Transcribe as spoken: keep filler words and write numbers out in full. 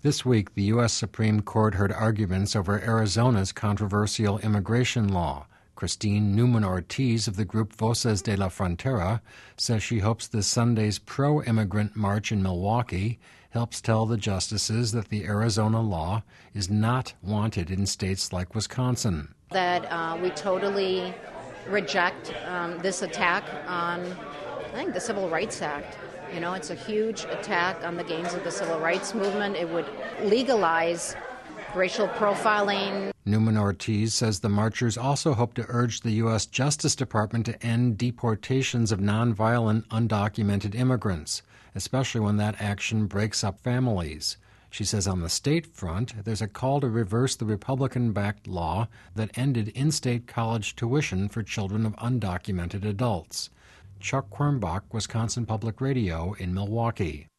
This week, the U S Supreme Court heard arguments over Arizona's controversial immigration law. Christine Neumann-Ortiz of the group Voces de la Frontera says she hopes this Sunday's pro-immigrant march in Milwaukee helps tell the justices that the Arizona law is not wanted in states like Wisconsin. That uh, we totally reject um, this attack on, I think, the Civil Rights Act. You know, it's a huge attack on the gains of the civil rights movement. It would legalize racial profiling. Neumann-Ortiz says the marchers also hope to urge the U S Justice Department to end deportations of nonviolent, undocumented immigrants, especially when that action breaks up families. She says on the state front, there's a call to reverse the Republican-backed law that ended in-state college tuition for children of undocumented adults. Chuck Quirmbach, Wisconsin Public Radio in Milwaukee.